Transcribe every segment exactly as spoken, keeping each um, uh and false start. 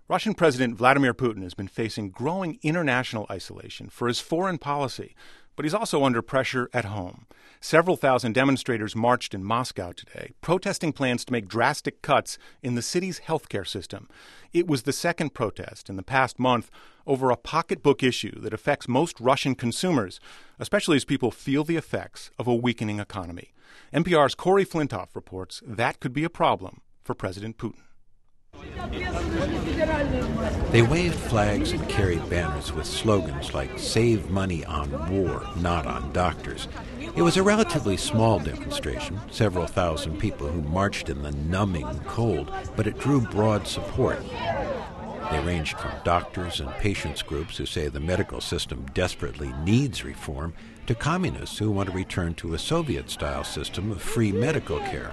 Russian President Vladimir Putin has been facing growing international isolation for his foreign policy, but he's also under pressure at home. Several thousand demonstrators marched in Moscow today, protesting plans to make drastic cuts in the city's healthcare system. It was the second protest in the past month over a pocketbook issue that affects most Russian consumers, especially as people feel the effects of a weakening economy. N P R's Corey Flintoff reports that could be a problem for President Putin. They waved flags and carried banners with slogans like "Save money on war, not on doctors." It was a relatively small demonstration, several thousand people who marched in the numbing cold, but it drew broad support. They ranged from doctors and patients groups who say the medical system desperately needs reform to communists who want to return to a Soviet-style system of free medical care.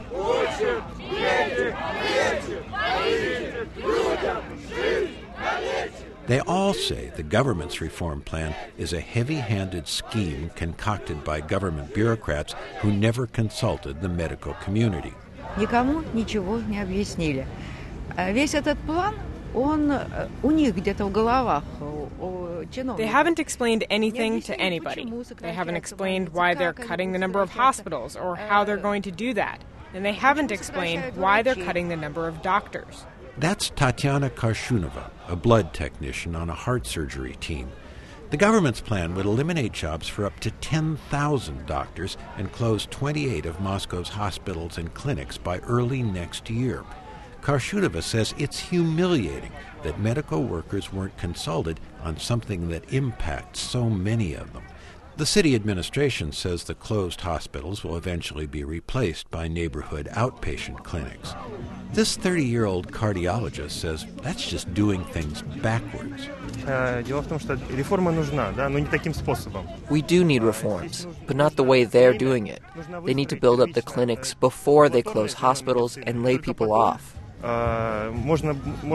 They all say the government's reform plan is a heavy-handed scheme concocted by government bureaucrats who never consulted the medical community. Никому ничего не объяснили. Весь этот план, он у них где-то в головах. They haven't explained anything to anybody. They haven't explained why they're cutting the number of hospitals or how they're going to do that. And they haven't explained why they're cutting the number of doctors. That's Tatiana Korshunova, a blood technician on a heart surgery team. The government's plan would eliminate jobs for up to ten thousand doctors and close twenty-eight of Moscow's hospitals and clinics by early next year. Korshunova says it's humiliating that medical workers weren't consulted on something that impacts so many of them. The city administration says the closed hospitals will eventually be replaced by neighborhood outpatient clinics. This thirty-year-old cardiologist says that's just doing things backwards. We do need reforms, but not the way they're doing it. They need to build up the clinics before they close hospitals and lay people off. The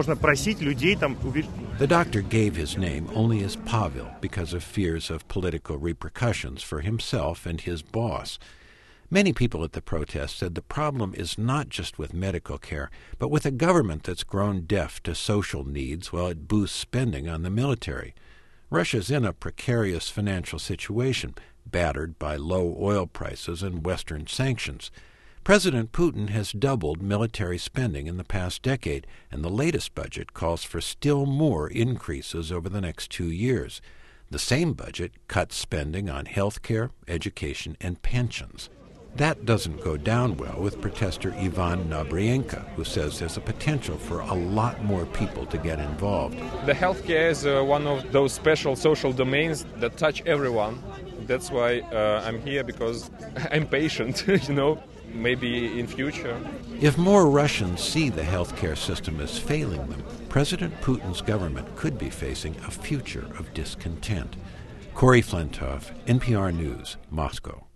doctor gave his name only as Pavel because of fears of political repercussions for himself and his boss. Many people at the protest said the problem is not just with medical care, but with a government that's grown deaf to social needs while it boosts spending on the military. Russia's in a precarious financial situation, battered by low oil prices and Western sanctions. President Putin has doubled military spending in the past decade, and the latest budget calls for still more increases over the next two years. The same budget cuts spending on health care, education, and pensions. That doesn't go down well with protester Ivan Nabrienko, who says there's a potential for a lot more people to get involved. The healthcare is uh, one of those special social domains that touch everyone. That's why uh, I'm here, because I'm patient, you know. Maybe in future. If more Russians see the healthcare system as failing them, President Putin's government could be facing a future of discontent. Corey Flintoff, N P R News, Moscow.